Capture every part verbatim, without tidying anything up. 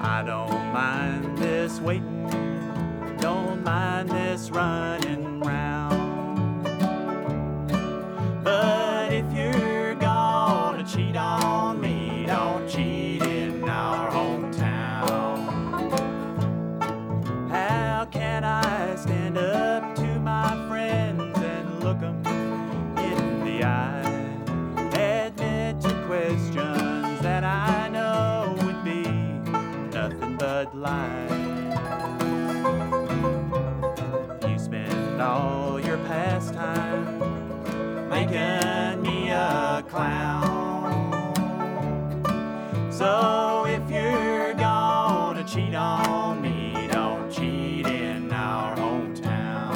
I don't mind this waiting, don't mind this running round. But if you're gonna cheat on me, don't cheat in our hometown. How can I stand up to my friends and look 'em in the eye, admit to questions that I know would be nothing but lies? You spend all your pastime making me a clown. So if you're gonna cheat on me, don't cheat in our hometown.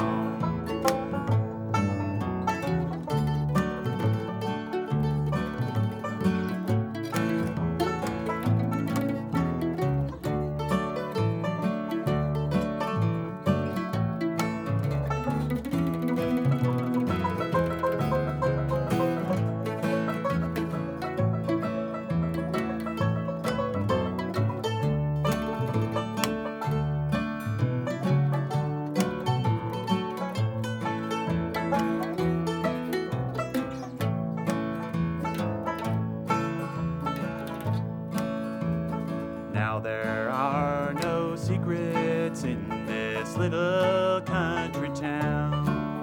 Now there are no secrets in this little country town.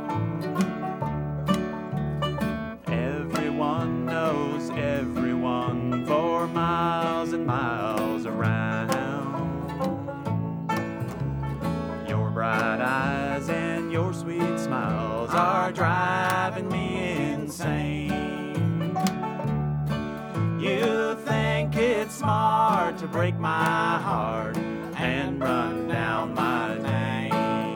Everyone knows everyone for miles and miles around. Your bright eyes and your sweet smiles are driving me insane. You think it's smart to break my heart and run down my name.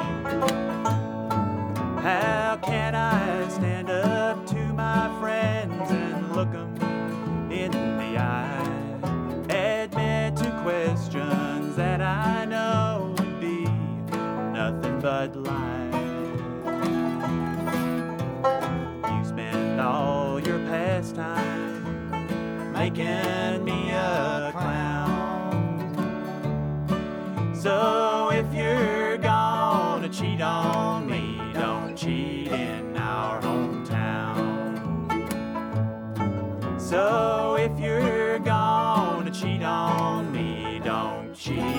How can I stand up to my friends and look 'em in the eye, admit to questions that I know would be nothing but lies? You spend all your pastime making me a clown. So if you're gonna cheat on me, don't cheat in our hometown. So if you're gonna cheat on me, don't cheat